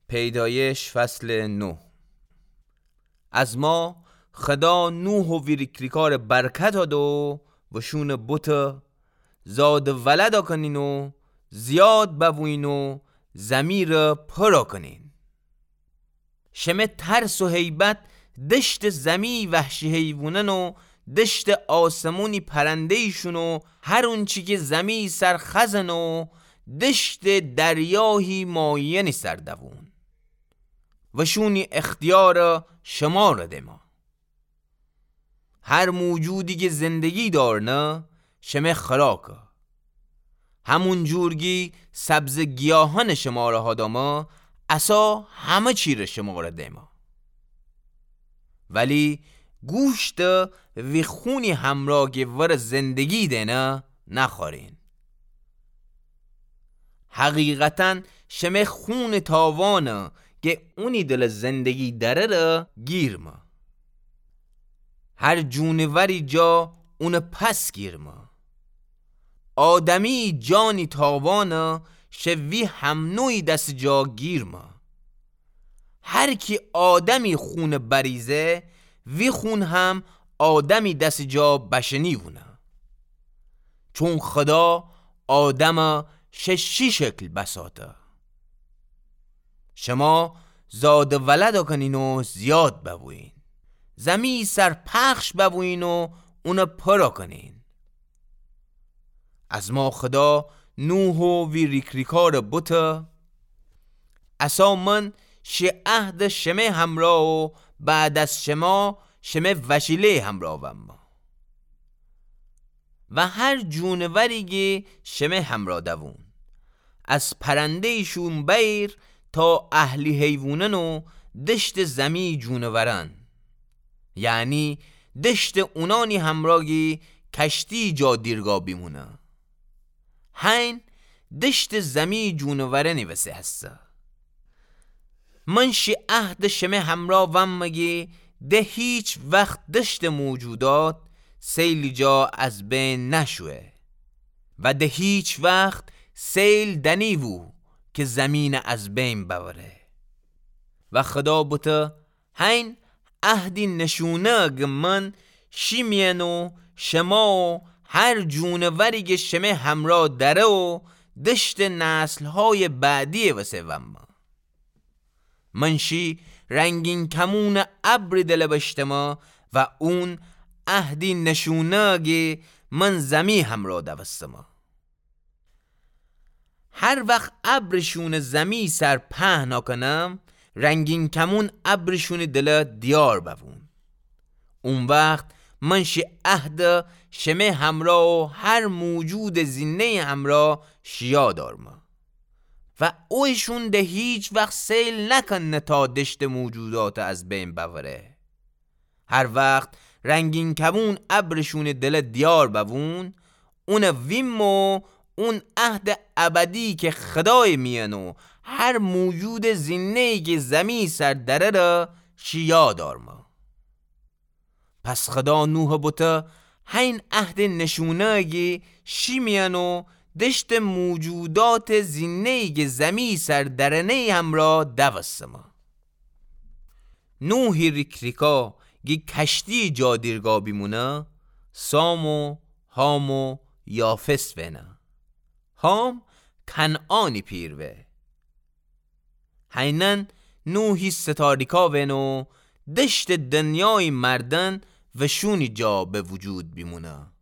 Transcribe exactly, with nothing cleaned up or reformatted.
پیدایش فصل نو. از ما خدا نوح و ویریکریکار برکت دادو و شون بوتا زاد ولدا کنین و زیاد ببوین و زمیر پرا کنین. شمه ترس و هیبت دشت زمی وحشی حیوانن و دشت آسمونی پرنده ایشون و هر اون چی که زمی سرخزن و دشت دریاهی ماینی سردوون و شونی اختیار شما را دما. هر موجودی که زندگی دارنه شمه خراکه، همون جورگی سبز گیاهان شما را هاداما اسا همه چی را شما را دما. ولی گوشت وی خونی همراه که ور زندگی دینه نخورین. حقیقتا شمه خون تاوانه که اونی دل زندگی داره را گیرمه. هر جونوری جا اون پس گیرمه. آدمی جانی تاوانه شوی همنوی دست جا گیرمه. هر کی آدمی خون بریزه وی خون هم آدمی دست جا بشنی وونه. چون خدا آدم ششی شکل بساته. شما زاد ولد کنین و زیاد ببوین، زمی سرپخش ببوین و اون پرا کنین. از ما خدا نوح و ویریکریکار بوتا اسا من شه عهد شمه همراه و بعد از شما شمه وشیله همراه وما و هر جونوری که شمه همراه دوون، از پرنده شون بیر تا اهلی حیوانن و دشت زمی جونورن، یعنی دشت اونانی همراهی کشتی جا دیرگاه بیمونه. هین دشت زمی جونورنی وسه هسته. من شی عهد شمه همراه وم مگی ده هیچ وقت دشت موجودات سیل جا از بین نشوه و ده هیچ وقت سیل دنیوو که زمین از بین ببره. و خدا بوده هین عهدی نشونه گمن شیمینو شما و هر جونوری که شمه همراه داره و دشت نسلهای بعدی وسه وما. منشی رنگین کمون ابر دل بشتما و اون عهدی نشونه گه من زمی همراه دوستما. هر وقت ابرشون زمی سر پهنا کنم رنگین کمون ابرشون دل دیار بوون. اون وقت منشی عهد شمه همراه و هر موجود زینه همراه شیا دارم و اوشون ده هیچ وقت سیل نکنه تا دشت موجودات از بین ببره. هر وقت رنگین کمون ابرشون دل دیار بوون اون ویمو اون عهد ابدی که خدای میانو هر موجود زینه‌ای که زمین سر دره را شیا دارم. پس خدا نوح بوده هین عهد نشونه‌ای شی میانو دشت موجودات زینه‌ای که زمین سر درنه همراه دوستما. نوحی ریکریکا گی کشتی جا دیرگاه بیمونه سام و هام و یافس وینه. هام کنعانی پیروه. هینن نوحی ستاریکا وینو دشت دنیای مردن و شونی جا به وجود بیمونه.